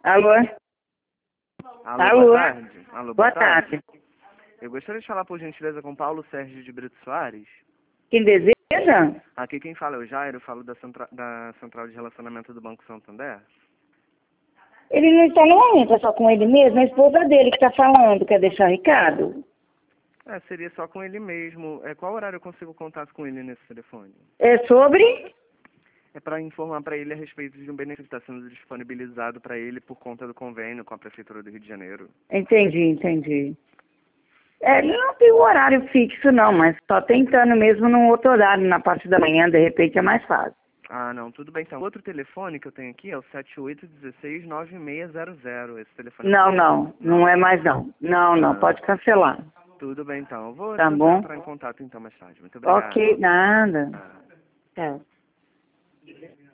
Alô? Alô, Alô? boa tarde. Alô, Boa tarde. Eu gostaria de falar, por gentileza, com Paulo Sérgio de Brito Soares. Quem deseja? Aqui quem fala é o Jairo, eu falo da Central de Relacionamento do Banco Santander. Ele não está no momento, é só com ele mesmo. É a esposa dele que está falando. Quer deixar recado? Seria só com ele mesmo. Qual horário eu consigo contato com ele nesse telefone? É sobre? É para informar para ele a respeito de um benefício que está sendo disponibilizado para ele por conta do convênio com a Prefeitura do Rio de Janeiro. Entendi. Ele não tem um horário fixo, não, mas só tentando mesmo num outro horário, na parte da manhã, de repente é mais fácil. Ah, não, tudo bem então. Outro telefone que eu tenho aqui é o 7816-9600. Esse telefone Não é mais não. Não, Ah, pode cancelar. tudo bem então. Eu vou Tá tentar bom? entrar em contato então mais tarde. Muito obrigado. Ok, nada. Ah. Tchau.